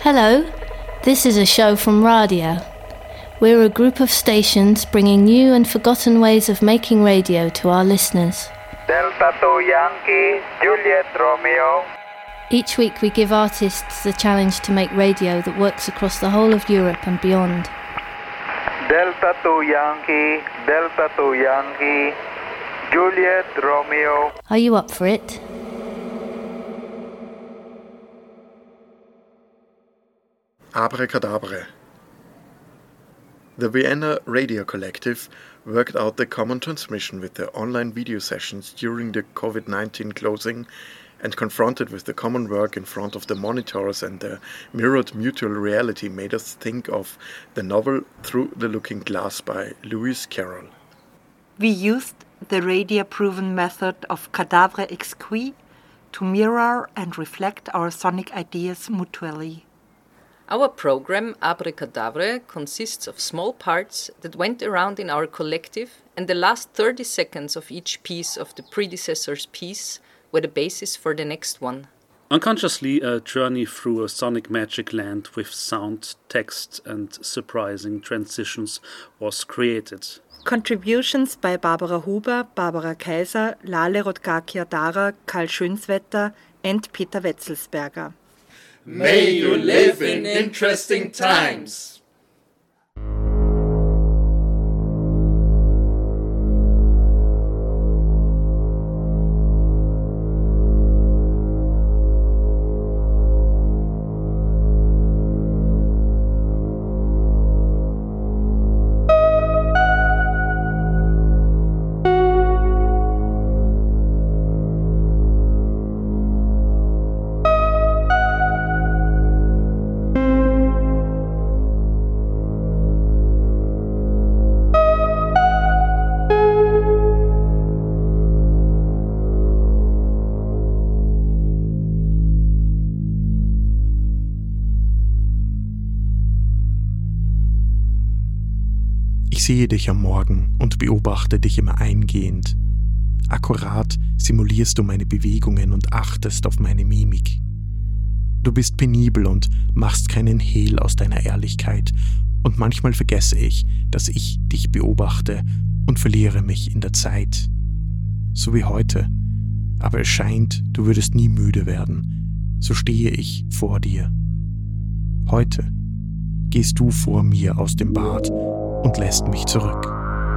Hello, this is a show from Radio. We're a group of stations bringing new and forgotten ways of making radio to our listeners. Delta 2 Yankee, Juliet Romeo. Each week we give artists the challenge to make radio that works across the whole of Europe and beyond. Delta 2 Yankee, Juliet Romeo. Are you up for it? Abracadabra. The Vienna Radio Collective worked out the common transmission with their online video sessions during the COVID-19 closing, and confronted with the common work in front of the monitors and the mirrored mutual reality made us think of the novel Through the Looking Glass by Lewis Carroll. We used the radio-proven method of cadavre exquis to mirror and reflect our sonic ideas mutually. Our program, Abracadabra, consists of small parts that went around in our collective, and the last 30 seconds of each piece of the predecessor's piece were the basis for the next one. Unconsciously, a journey through a sonic magic land with sound, text, and surprising transitions was created. Contributions by Barbara Huber, Barbara Kaiser, Lale Rodgakia-Dara, Karl Schönswetter, and Peter Wetzelsberger. May you live in interesting times. Ich sehe dich am Morgen und beobachte dich immer eingehend. Akkurat simulierst du meine Bewegungen und achtest auf meine Mimik. Du bist penibel und machst keinen Hehl aus deiner Ehrlichkeit, und manchmal vergesse ich, dass ich dich beobachte und verliere mich in der Zeit. So wie heute, aber es scheint, du würdest nie müde werden. So stehe ich vor dir. Heute gehst du vor mir aus dem Bad und lässt mich zurück.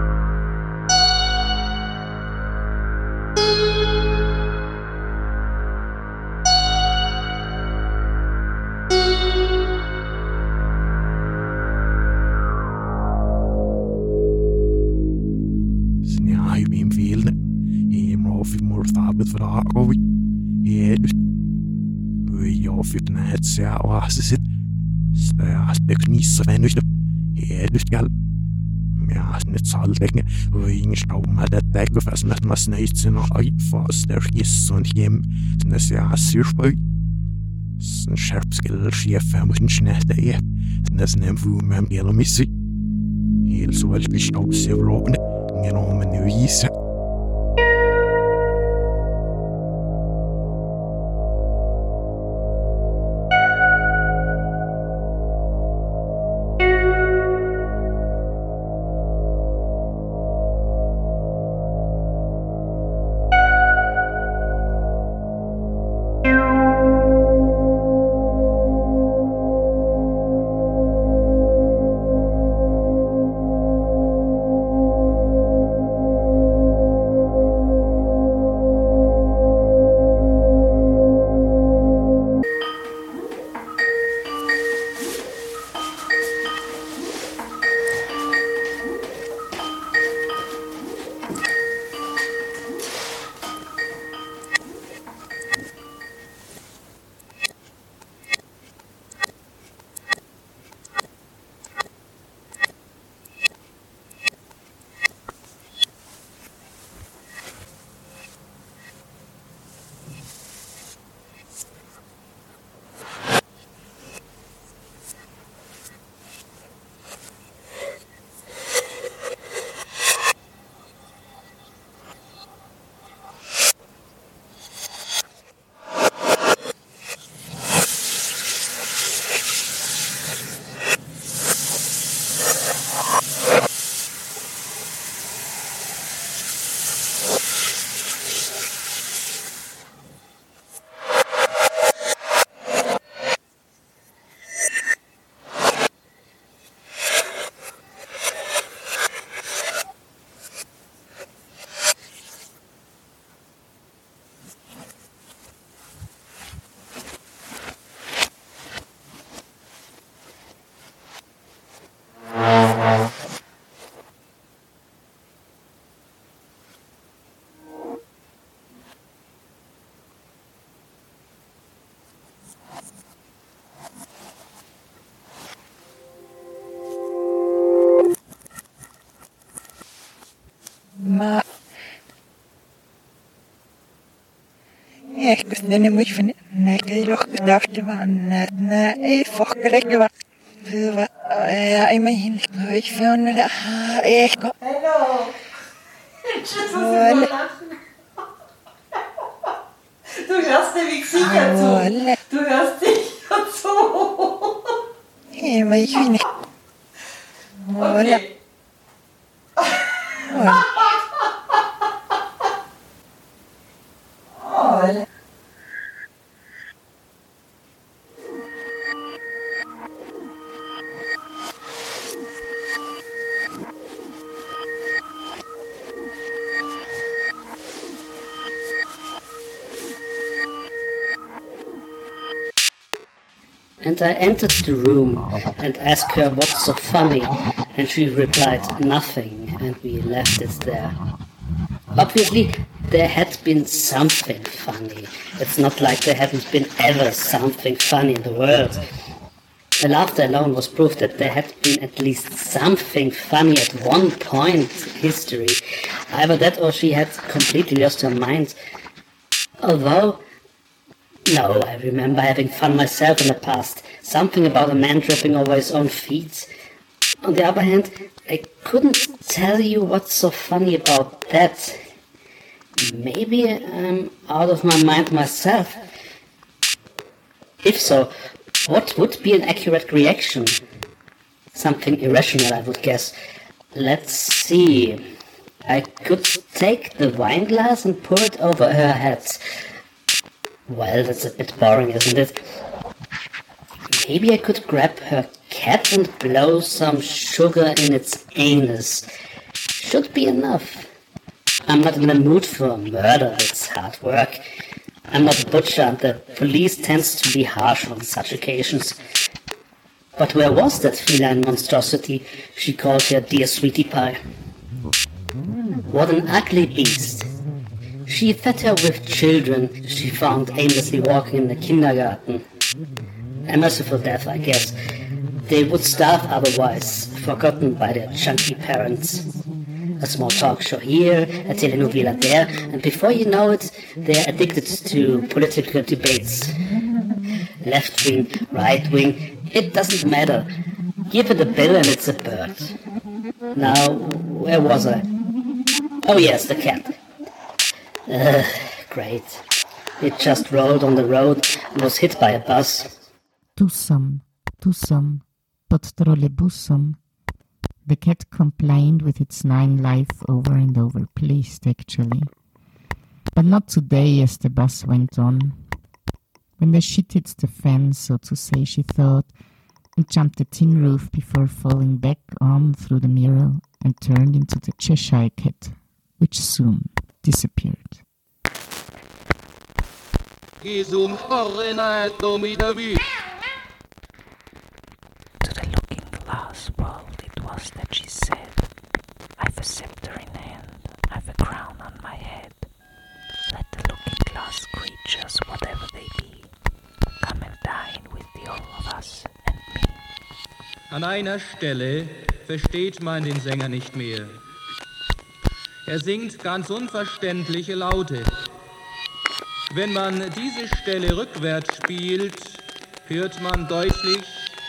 Ja, ich bin viel. Ich habe viel mehr Arbeit für Arbeit. Ich habe für den Netz ja auch es ist nicht so wenn ich ja, nicht Zahlwege, wo ich schaue mal der Tag, was mit was nicht so noch einfach der ist und jem, das ja sehr spät. Ein Scherbskill schief muss nicht der, das nimmt wo man gerne missi. Hier soll ich auch sehr roben, genommen Wiese. Then we find I look after one, a fuck regular. I mean, I found it. Hello. Du hörst dir wie sicher zu. Du hörst sicher zu. Ja, aber ich will nicht. Okay. And I entered the room and asked her what's so funny, and she replied nothing, and we left it there. Obviously, there had been something funny. It's not like there hadn't been ever something funny in the world. The laughter alone was proof that there had been at least something funny at one point in history. Either that or she had completely lost her mind. Although, no, I remember having fun myself in the past. Something about a man tripping over his own feet. On the other hand, I couldn't tell you what's so funny about that. Maybe I'm out of my mind myself. If so, what would be an accurate reaction? Something irrational, I would guess. Let's see. I could take the wine glass and pour it over her head. Well, that's a bit boring, isn't it? Maybe I could grab her cat and blow some sugar in its anus. Should be enough. I'm not in the mood for murder, it's hard work. I'm not a butcher and the police tends to be harsh on such occasions. But where was that feline monstrosity she called her dear sweetie pie? What an ugly beast. She fed her with children she found aimlessly walking in the kindergarten. A merciful death, I guess. They would starve otherwise, forgotten by their chunky parents. A small talk show here, a telenovela there, and before you know it, they're addicted to political debates. Left wing, right wing, it doesn't matter. Give it a bill and it's a bird. Now, where was I? Oh yes, the cat. Great. It just rolled on the road and was hit by a bus. Tusam, pod trolebusem. The cat complained with its 9 life over and over, pleased actually. But not today as the bus went on. When the shit hits the fan, so to say, she thought, and jumped the tin roof before falling back on through the mirror and turned into the Cheshire cat, which soon disappeared. To the looking glass world it was that she said, I've a scepter in hand, I've a crown on my head. Let the looking glass creatures, whatever they be, come and dine with the all of us and me. An einer Stelle versteht man den Sänger nicht mehr. Er singt ganz unverständliche Laute. Wenn man diese Stelle rückwärts spielt, hört man deutlich: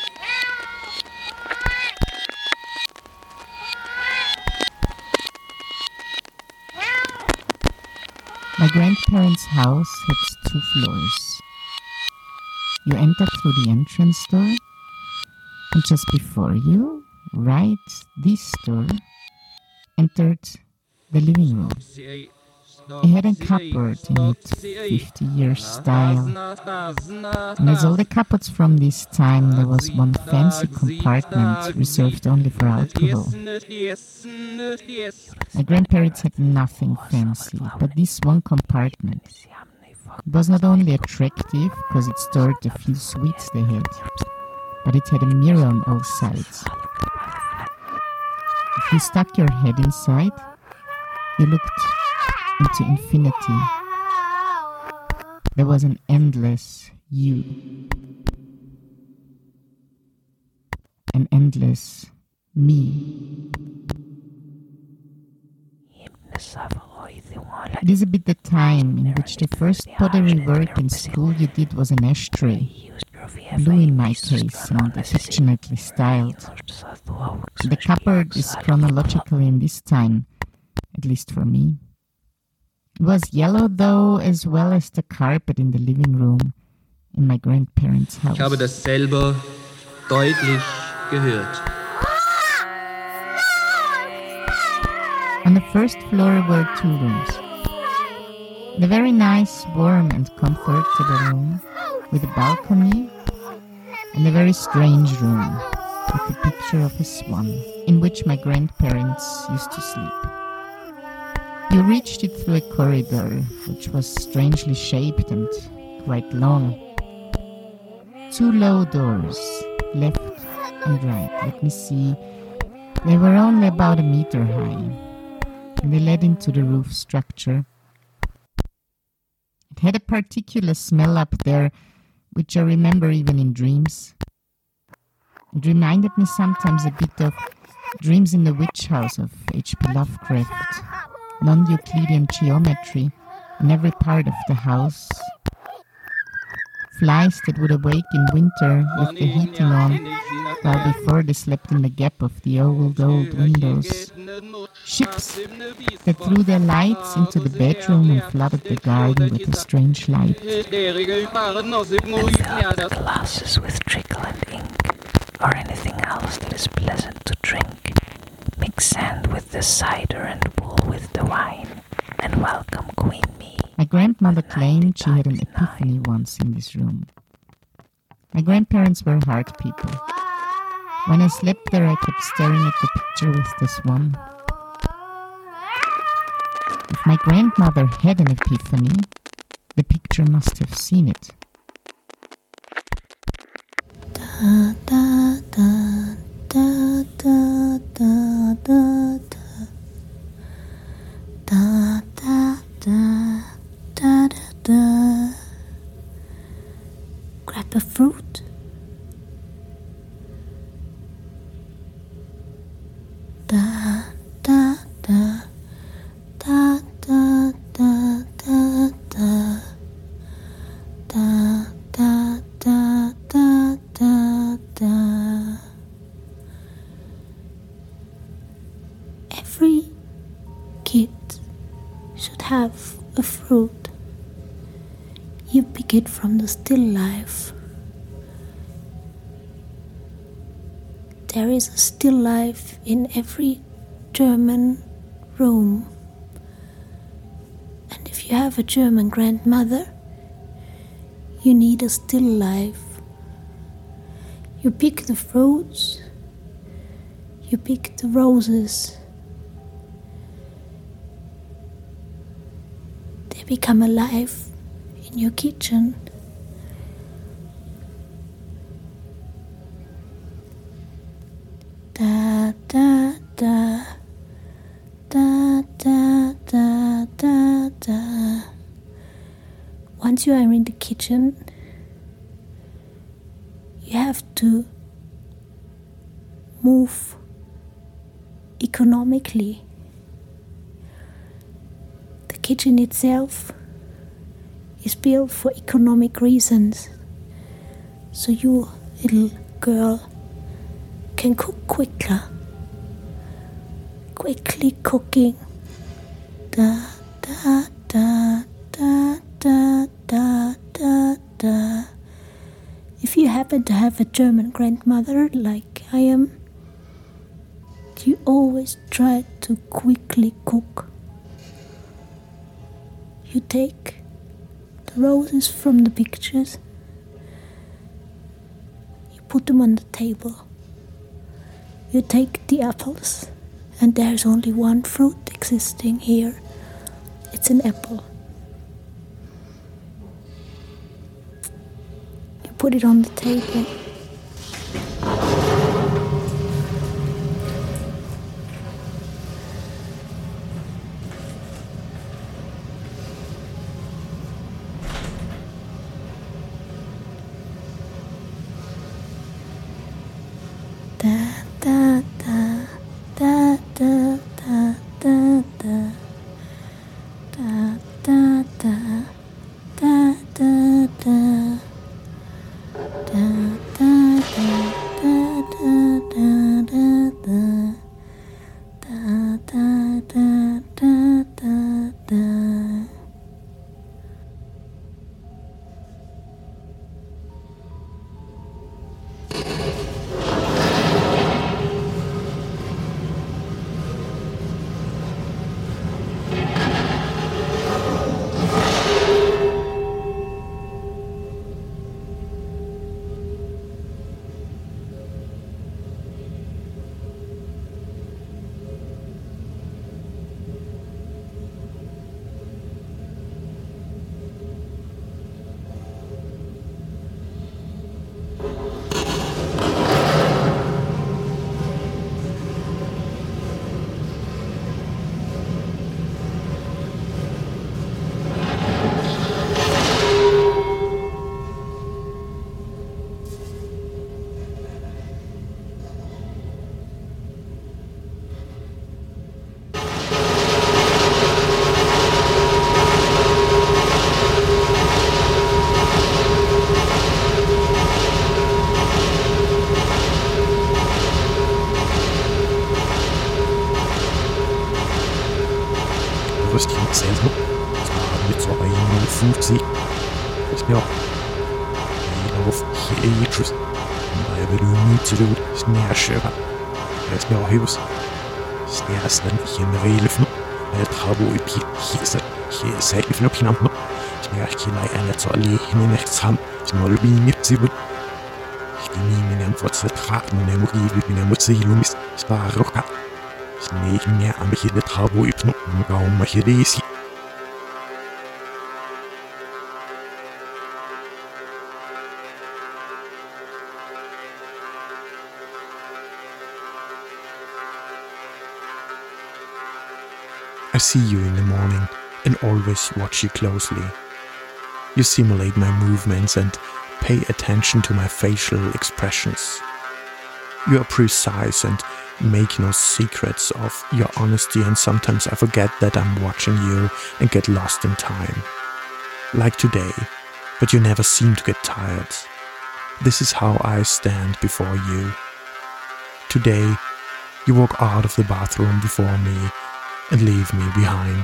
My grandparents' house had 2 floors. You enter through the entrance door, and just before you, right this door, entered the living room. It had a cupboard in its 50-year style. And as all the cupboards from this time, there was one fancy compartment reserved only for alcohol. My grandparents had nothing fancy, but this one compartment. It was not only attractive because it stored the few sweets they had, but it had a mirror on all sides. If you stuck your head inside, you looked into infinity. There was an endless you. An endless me. It is a bit the time in which the first pottery work in school you did was an ashtray. Blue in my case, and affectionately styled. The cupboard is chronological in this time, at least for me. It was yellow, though, as well as the carpet in the living room in my grandparents' house. Ich habe das selber deutlich gehört. On the first floor were 2 rooms. The very nice, warm and comfortable room with a balcony, and a very strange room with the picture of a swan in which my grandparents used to sleep. You reached it through a corridor which was strangely shaped and quite long. 2 low doors, left and right. Let me see. They were only about 1 meter high, and they led into the roof structure. It had a particular smell up there, which I remember even in dreams. It reminded me sometimes a bit of Dreams in the Witch House of H.P. Lovecraft, non-Euclidean geometry in every part of the house, flies that would awake in winter with the heating on, while before they slept in the gap of the old windows, ships that threw their lights into the bedroom and flooded the garden with a strange light. Glasses with treacle and ink, or anything else that is pleasant to drink. Mix sand with the cider and wool with the wine, and welcome Queen Me. My grandmother claimed she had an epiphany once in this room. My grandparents were hard people. When I slept there, I kept staring at the picture with the swan. If my grandmother had an epiphany, the picture must have seen it. Da da da da da da da da da da da da da. Grab a fruit. Da da da da da da da da da da da da da da. Every kid should have a fruit. You pick it from the still life. There is a still life in every German room. And if you have a German grandmother, you need a still life. You pick the fruits, you pick the roses. They become alive in your kitchen. Da da da da da da da da. Once you are in the kitchen, you have to move economically. The kitchen itself is built for economic reasons, so you, little girl, can cook quickly cooking. Da da da da da da da da. If you happen to have a German grandmother like I am, you always try to quickly cook. You take the roses from the pictures, you put them on the table. You take the apples, and there's only one fruit existing here. It's an apple. You put it on the table. Da da da da da da da da I see you in the morning and always watch you closely. You simulate my movements and pay attention to my facial expressions. You are precise and make no secrets of your honesty, and sometimes I forget that I'm watching you and get lost in time. Like today, but you never seem to get tired. This is how I stand before you. Today, you walk out of the bathroom before me and leave me behind.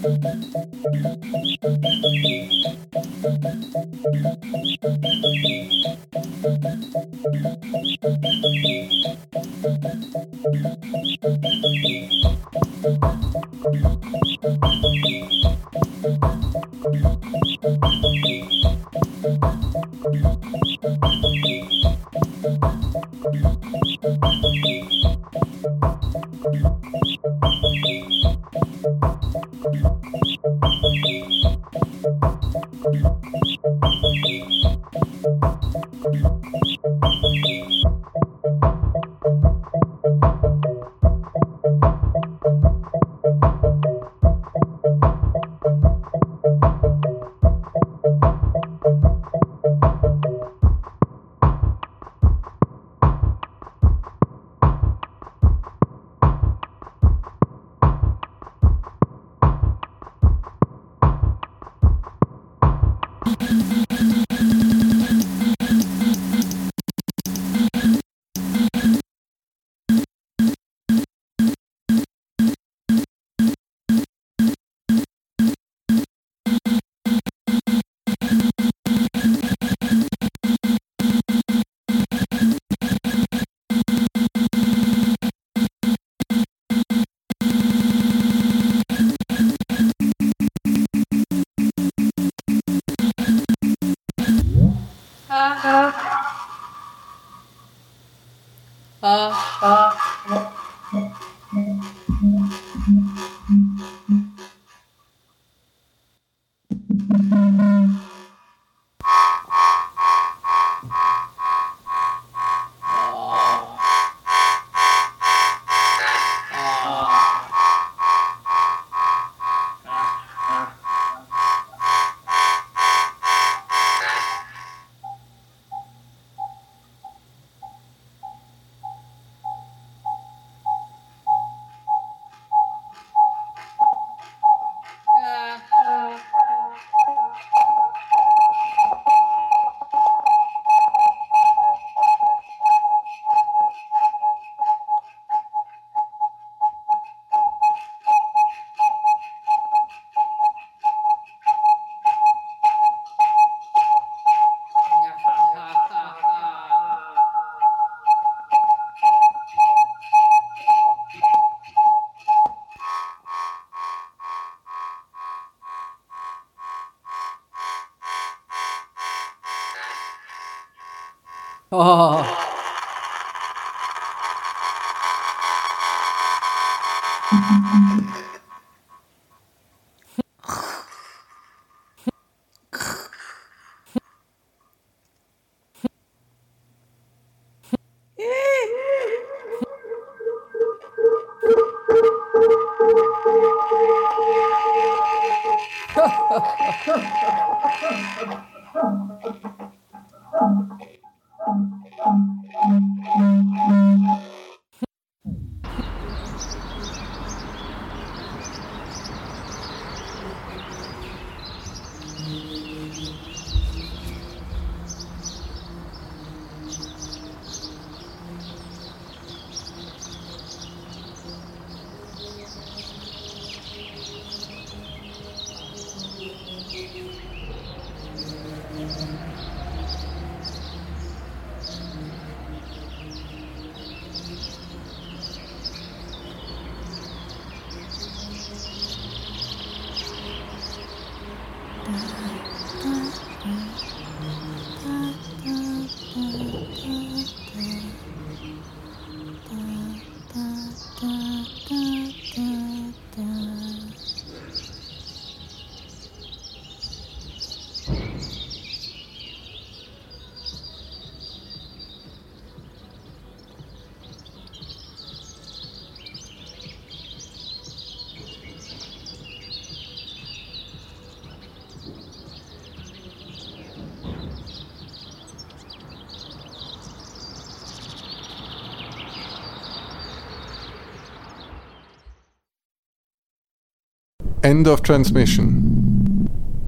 End of transmission.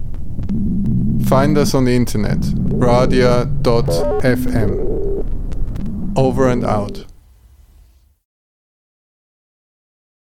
Find us on the internet, radia.fm. Over and out.